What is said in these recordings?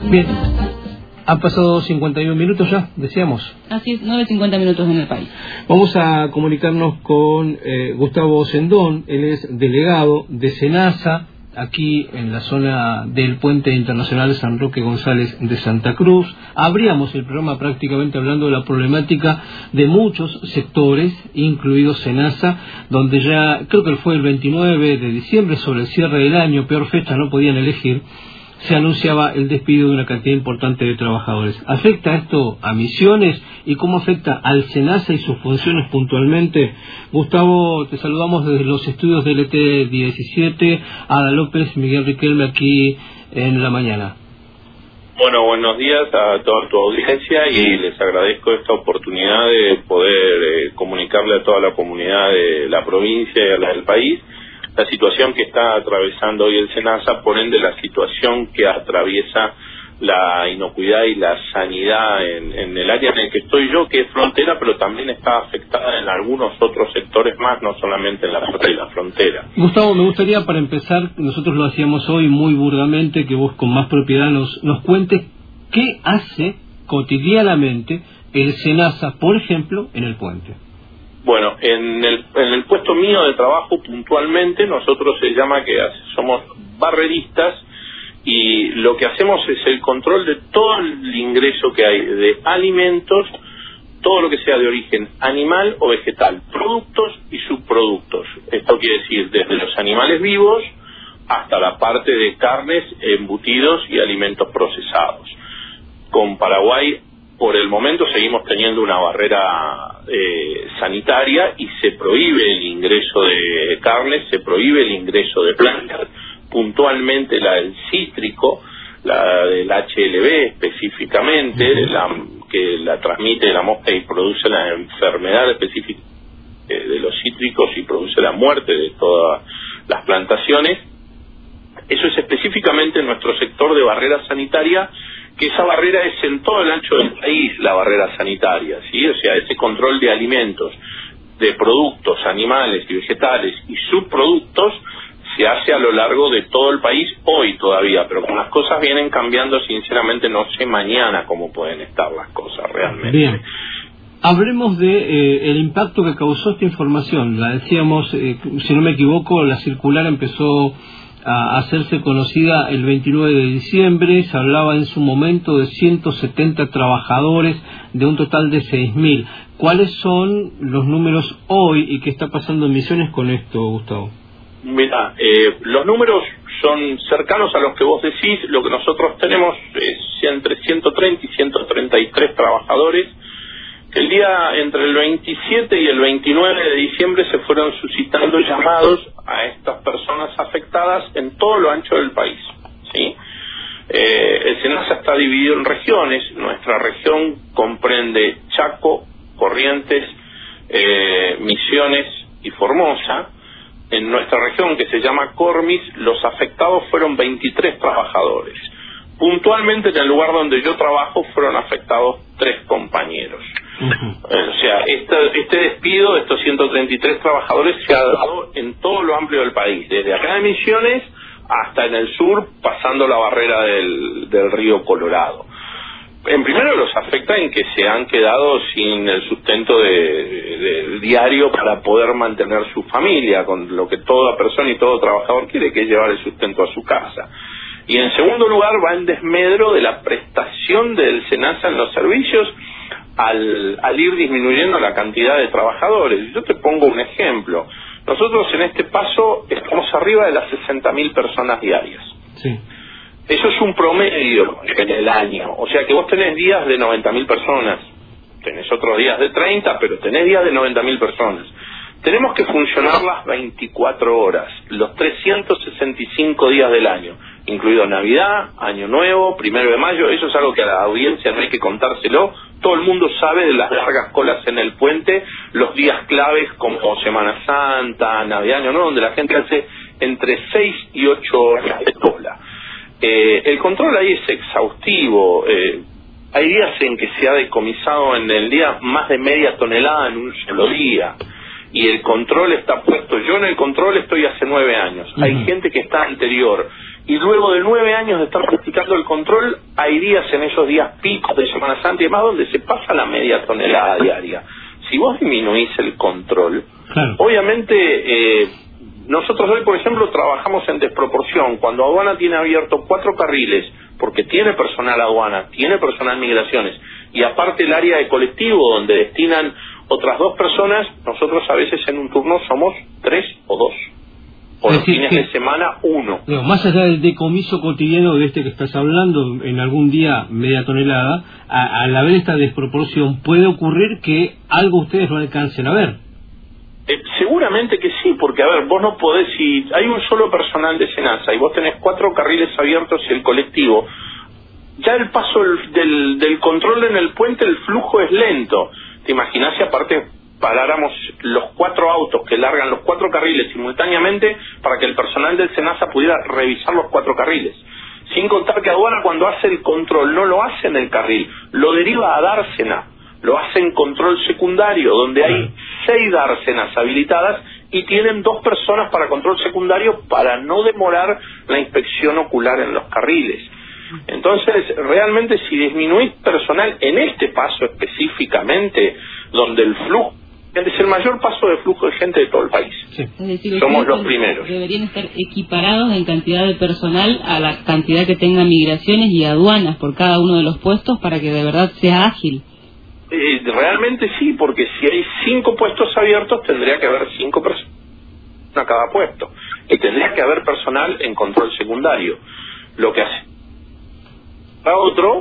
Bien, han pasado 51 minutos ya, decíamos. Así es, 9:50 minutos en el país. Vamos a comunicarnos con Gustavo Sendón, él es delegado de SENASA, aquí en la zona del Puente Internacional San Roque González de Santa Cruz. Abríamos el programa prácticamente hablando de la problemática de muchos sectores, incluidos SENASA, donde ya, creo que fue el 29 de diciembre, sobre el cierre del año, peor fecha no podían elegir, se anunciaba el despido de una cantidad importante de trabajadores. ¿Afecta esto a Misiones y cómo afecta al SENASA y sus funciones puntualmente? Gustavo, te saludamos desde los estudios del ET17, Ada López, Miguel Riquelme aquí en la mañana. Bueno, buenos días a toda tu audiencia y les agradezco esta oportunidad de poder comunicarle a toda la comunidad de la provincia y a la del país la situación que está atravesando hoy el SENASA, por ende la situación que atraviesa la inocuidad y la sanidad en el área en el que estoy yo, que es frontera, pero también está afectada en algunos otros sectores más, no solamente en la parte de la frontera. Gustavo, me gustaría, para empezar, nosotros lo hacíamos hoy muy burdamente, que vos con más propiedad nos cuentes qué hace cotidianamente el SENASA, por ejemplo, en el puente. Bueno, en el puesto mío de trabajo puntualmente nosotros se llama que somos barreristas y lo que hacemos es el control de todo el ingreso que hay de alimentos, todo lo que sea de origen animal o vegetal, productos y subproductos. Esto quiere decir desde los animales vivos hasta la parte de carnes, embutidos y alimentos procesados. Con Paraguay por el momento seguimos teniendo una barrera sanitaria y se prohíbe el ingreso de carnes, se prohíbe el ingreso de plantas, puntualmente la del cítrico, la del HLB específicamente, que la transmite la mosca y produce la enfermedad específica de los cítricos y produce la muerte de todas las plantaciones. Eso es específicamente en nuestro sector de barrera sanitaria, que esa barrera es en todo el ancho del país, la barrera sanitaria, ¿sí? O sea, ese control de alimentos, de productos animales y vegetales y subproductos se hace a lo largo de todo el país hoy todavía, pero como las cosas vienen cambiando, sinceramente no sé mañana cómo pueden estar las cosas realmente. Bien. Hablemos de el impacto que causó esta información. La decíamos, si no me equivoco, la circular empezó a hacerse conocida el 29 de diciembre, se hablaba en su momento de 170 trabajadores de un total de 6.000. ¿Cuáles son los números hoy y qué está pasando en Misiones con esto, Gustavo? Mira, los números son cercanos a los que vos decís. Lo que nosotros tenemos es entre 130 y 133 trabajadores. El día entre el 27 y el 29 de diciembre se fueron suscitando llamados a estas personas afectadas en todo lo ancho del país, ¿sí? El SENASA está dividido en regiones. Nuestra región comprende Chaco, Corrientes, Misiones y Formosa. En nuestra región, que se llama Cormis, los afectados fueron 23 trabajadores. Puntualmente en el lugar donde yo trabajo fueron afectados 3 compañeros. O sea, este despido de estos 133 trabajadores se ha dado en todo lo amplio del país, desde acá de Misiones hasta en el sur, pasando la barrera del río Colorado. En primero los afecta en que se han quedado sin el sustento de diario para poder mantener su familia, con lo que toda persona y todo trabajador quiere, que es llevar el sustento a su casa. Y en segundo lugar va en desmedro de la prestación del SENASA en los servicios al ir disminuyendo la cantidad de trabajadores. Yo te pongo un ejemplo. Nosotros en este paso estamos arriba de las 60.000 personas diarias. Sí. Eso es un promedio en el año. O sea que vos tenés días de 90.000 personas. Tenés otros días de 30, pero tenés días de 90.000 personas. Tenemos que funcionar las 24 horas, los 365 días del año, incluido Navidad, Año Nuevo, 1 de mayo. Eso es algo que a la audiencia no hay que contárselo. Todo el mundo sabe de las largas colas en el puente, los días claves como Semana Santa, Navidad, Año Nuevo, donde la gente hace entre 6 y 8 horas de cola. El control ahí es exhaustivo. Hay días en que se ha decomisado en el día más de media tonelada en un solo día. y el control está puesto. Yo en el control estoy hace 9 años. Hay gente que está anterior. Y luego de 9 años de estar practicando el control, hay días en esos días picos de Semana Santa y demás donde se pasa la media tonelada diaria. Si vos disminuís el control, obviamente nosotros hoy, por ejemplo, trabajamos en desproporción. Cuando aduana tiene abierto 4 carriles, porque tiene personal aduana, tiene personal migraciones, y aparte el área de colectivo donde destinan otras 2 personas, nosotros a veces en un turno somos 3 o 2. O los fines de semana 1. Más allá del decomiso cotidiano de este que estás hablando, en algún día media tonelada, al haber esta desproporción, ¿puede ocurrir que algo ustedes no alcancen a ver? Seguramente que sí, porque a ver, vos no podés, si hay un solo personal de SENASA y vos tenés 4 carriles abiertos y el colectivo, ya el paso del control en el puente, el flujo es lento. ¿Te imaginás si aparte paráramos los 4 autos que largan los 4 carriles simultáneamente para que el personal del SENASA pudiera revisar los 4 carriles? Sin contar que aduana cuando hace el control no lo hace en el carril, lo deriva a dársena, lo hace en control secundario, donde hay 6 dársenas habilitadas y tienen 2 personas para control secundario para no demorar la inspección ocular en los carriles. Entonces, realmente si disminuís personal en este paso específicamente, donde el flujo es el mayor paso de flujo de gente de todo el país. Sí. Es decir, somos los primeros. Deberían estar equiparados en cantidad de personal a la cantidad que tengan migraciones y aduanas por cada uno de los puestos para que de verdad sea ágil. Realmente sí, porque si hay 5 puestos abiertos tendría que haber 5 personas a cada puesto y tendría que haber personal en control secundario. Lo que hace a otro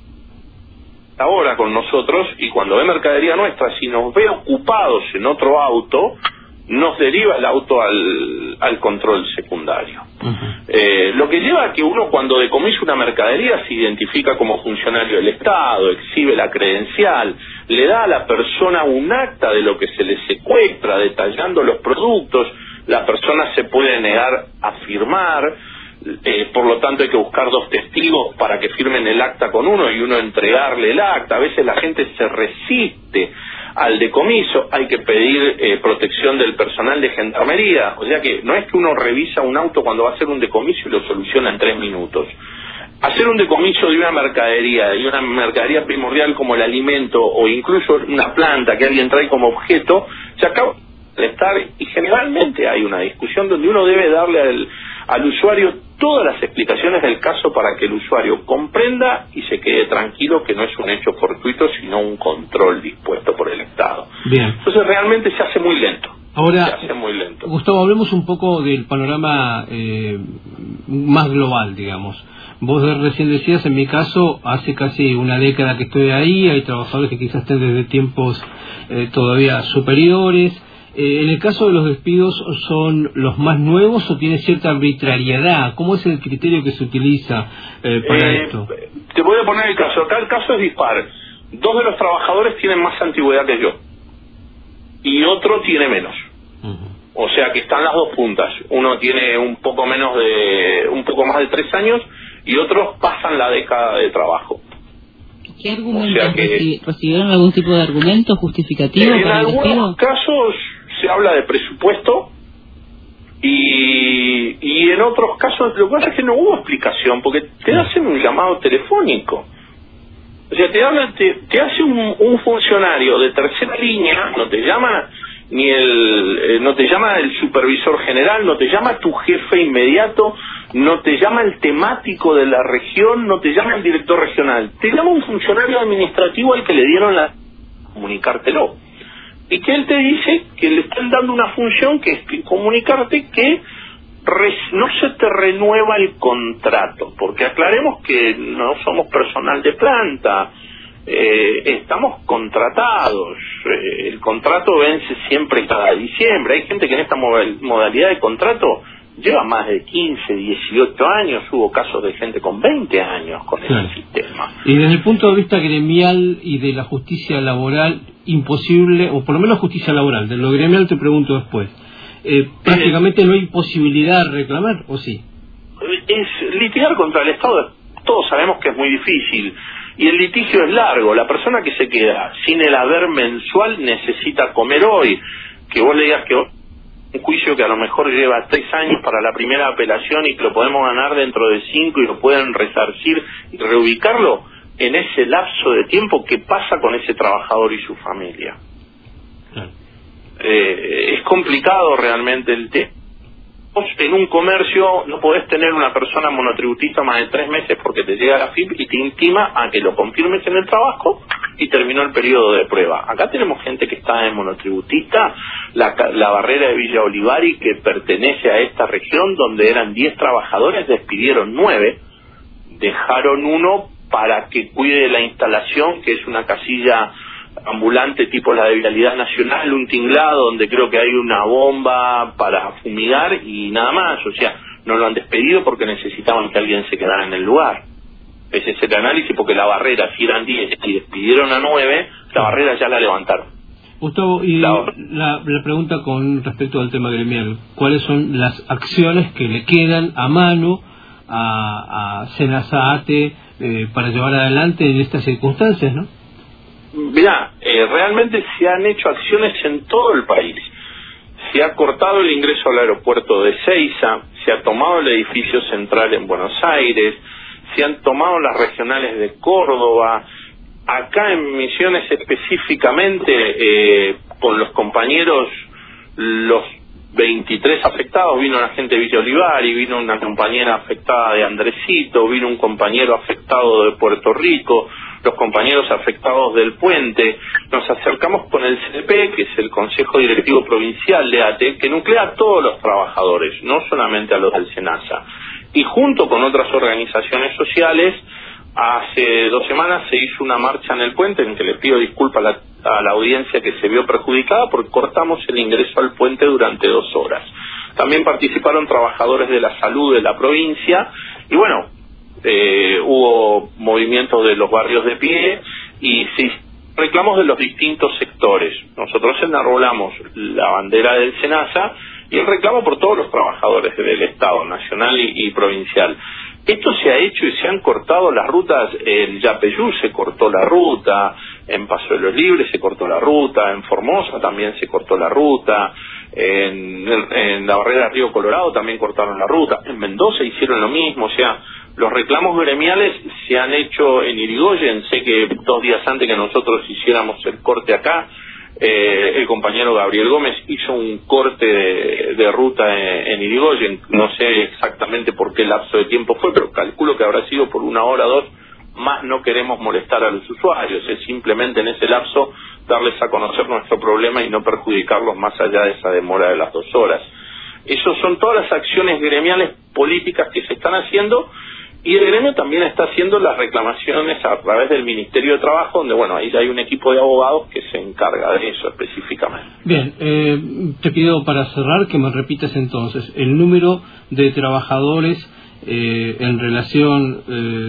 ahora con nosotros, y cuando ve mercadería nuestra, si nos ve ocupados en otro auto, nos deriva el auto al control secundario. Lo que lleva a que uno, cuando decomisa una mercadería, se identifica como funcionario del Estado, exhibe la credencial, le da a la persona un acta de lo que se le secuestra, detallando los productos. La persona se puede negar a firmar, por lo tanto hay que buscar 2 testigos para que firmen el acta con uno y uno entregarle el acta. A veces la gente se resiste al decomiso, hay que pedir protección del personal de gendarmería. O sea que no es que uno revisa un auto cuando va a hacer un decomiso y lo soluciona en 3 minutos. Hacer un decomiso de una mercadería, y una mercadería primordial como el alimento o incluso una planta que alguien trae como objeto, se acaba de estar, y generalmente hay una discusión donde uno debe darle al usuario todas las explicaciones del caso para que el usuario comprenda y se quede tranquilo que no es un hecho fortuito, sino un control dispuesto por el Estado. Bien. Entonces realmente se hace muy lento. Ahora, Gustavo, hablemos un poco del panorama más global, digamos. Vos recién decías, en mi caso, hace casi una década que estoy ahí, hay trabajadores que quizás estén desde tiempos todavía superiores. En el caso de los despidos, ¿son los más nuevos o tiene cierta arbitrariedad? ¿Cómo es el criterio que se utiliza para esto? Te voy a poner el caso. Acá el caso es dispar. 2 de los trabajadores tienen más antigüedad que yo y otro tiene menos. O sea que están las 2 puntas. Uno tiene un poco más de 3 años y otros pasan la década de trabajo. ¿Qué argumentos recibieron? ¿Algún tipo de argumento justificativo para el despido? En algunos casos se habla de presupuesto y en otros casos lo que pasa es que no hubo explicación, porque te hacen un llamado telefónico. O sea, te hace un funcionario de tercera línea, no te llama no te llama el supervisor general, no te llama tu jefe inmediato, no te llama el temático de la región, no te llama el director regional, te llama un funcionario administrativo al que le dieron comunicártelo. Y que él te dice que le están dando una función que es comunicarte que no se te renueva el contrato, porque aclaremos que no somos personal de planta, estamos contratados, el contrato vence siempre cada diciembre. Hay gente que en esta modalidad de contrato lleva más de 15, 18 años, hubo casos de gente con 20 años con ese sistema. Y desde el punto de vista gremial y de la justicia laboral, imposible, o por lo menos justicia laboral, de lo gremial te pregunto después, prácticamente no hay posibilidad de reclamar, ¿o sí? Es litigar contra el Estado, todos sabemos que es muy difícil, y el litigio es largo. La persona que se queda sin el haber mensual necesita comer hoy. que vos le digas que un juicio que a lo mejor lleva 3 años para la primera apelación y que lo podemos ganar dentro de 5 y lo pueden resarcir y reubicarlo, en ese lapso de tiempo, ¿qué pasa con ese trabajador y su familia? Es complicado realmente el tema. En un comercio no podés tener una persona monotributista más de 3 meses porque te llega la FIP y te intima a que lo confirmes en el trabajo y terminó el periodo de prueba. Acá tenemos gente que está en monotributista, la barrera de Villa Olivari, que pertenece a esta región, donde eran 10 trabajadores, despidieron 9, dejaron 1 para que cuide la instalación, que es una casilla ambulante tipo la de Vialidad Nacional, un tinglado donde creo que hay una bomba para fumigar y nada más. O sea, no lo han despedido porque necesitaban que alguien se quedara en el lugar. Ese es el análisis, porque la barrera, si eran 10 y despidieron a 9, la barrera ya la levantaron. Gustavo, y la pregunta con respecto al tema gremial, ¿cuáles son las acciones que le quedan a mano a Senasa ATE para llevar adelante en estas circunstancias, no? Mirá, realmente se han hecho acciones en todo el país. Se ha cortado el ingreso al aeropuerto de Seiza, se ha tomado el edificio central en Buenos Aires, se han tomado las regionales de Córdoba. Acá en Misiones específicamente, con los compañeros, los 23 afectados, vino la gente de Villa Olivari, vino una compañera afectada de Andresito, vino un compañero afectado de Puerto Rico, los compañeros afectados del puente. Nos acercamos con el CDP, que es el Consejo Directivo Provincial de ATE, que nuclea a todos los trabajadores, no solamente a los del SENASA. Y junto con otras organizaciones sociales, hace 2 semanas se hizo una marcha en el puente, en que le pido disculpas a la audiencia que se vio perjudicada porque cortamos el ingreso al puente durante 2 horas. También participaron trabajadores de la salud de la provincia y bueno, hubo movimientos de los barrios de pie y reclamos de los distintos sectores. Nosotros enarbolamos la bandera del SENASA y el reclamo por todos los trabajadores del Estado, nacional y provincial. Esto se ha hecho y se han cortado las rutas. En Yapeyú se cortó la ruta, en Paso de los Libres se cortó la ruta, en Formosa también se cortó la ruta, en la barrera Río Colorado también cortaron la ruta, en Mendoza hicieron lo mismo. O sea, los reclamos gremiales se han hecho en Irigoyen. Sé que 2 días antes que nosotros hiciéramos el corte acá, el compañero Gabriel Gómez hizo un corte de ruta en Irigoyen. No sé exactamente por qué lapso de tiempo fue, pero calculo que habrá sido por 1 hora o 2. Más no queremos molestar a los usuarios, es simplemente en ese lapso darles a conocer nuestro problema y no perjudicarlos más allá de esa demora de las 2 horas. Esas son todas las acciones gremiales políticas que se están haciendo. Y el gremio también está haciendo las reclamaciones a través del Ministerio de Trabajo, donde, bueno, ahí hay un equipo de abogados que se encarga de eso específicamente. Bien, te pido para cerrar que me repitas entonces el número de trabajadores en relación,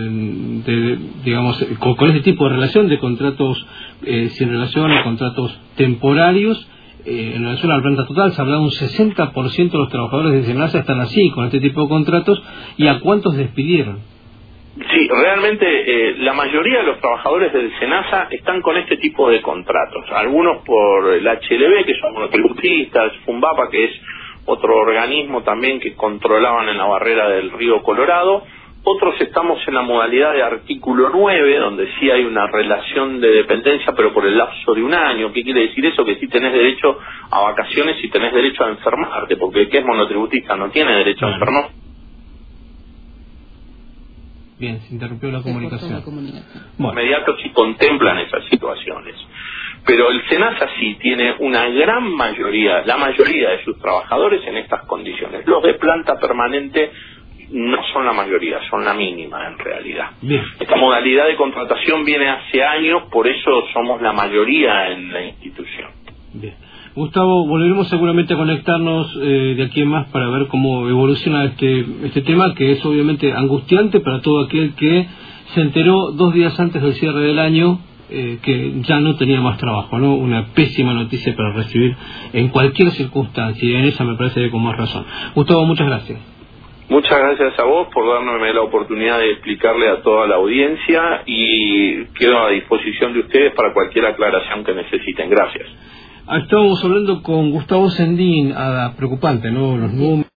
digamos, con este tipo de relación de contratos sin relación a contratos temporarios. En relación a la planta total, se habla de un 60% de los trabajadores de SENASA están así, con este tipo de contratos, ¿y a cuántos despidieron? Sí, realmente la mayoría de los trabajadores del SENASA están con este tipo de contratos. Algunos por el HLB, que son monotributistas, FUNBAPA, que es otro organismo también que controlaban en la barrera del Río Colorado. Otros estamos en la modalidad de artículo 9, donde sí hay una relación de dependencia, pero por el lapso de 1 año. ¿Qué quiere decir eso? Que sí tenés derecho a vacaciones y tenés derecho a enfermarte, porque el que es monotributista no tiene derecho a enfermar. Bien, se interrumpió la comunicación. Bueno. Inmediatos sí contemplan esas situaciones. Pero el SENASA sí tiene una gran mayoría, la mayoría de sus trabajadores en estas condiciones. Los de planta permanente no son la mayoría, son la mínima en realidad. Bien. Esta modalidad de contratación viene hace años, por eso somos la mayoría en la institución. Bien. Gustavo, volveremos seguramente a conectarnos de aquí en más para ver cómo evoluciona este tema, que es obviamente angustiante para todo aquel que se enteró 2 días antes del cierre del año que ya no tenía más trabajo, ¿no? Una pésima noticia para recibir en cualquier circunstancia, y en esa me parece que con más razón. Gustavo, muchas gracias. Muchas gracias a vos por darme la oportunidad de explicarle a toda la audiencia y quedo a disposición de ustedes para cualquier aclaración que necesiten. Gracias. Estábamos hablando con Gustavo Sendín, preocupante, ¿no? Los números.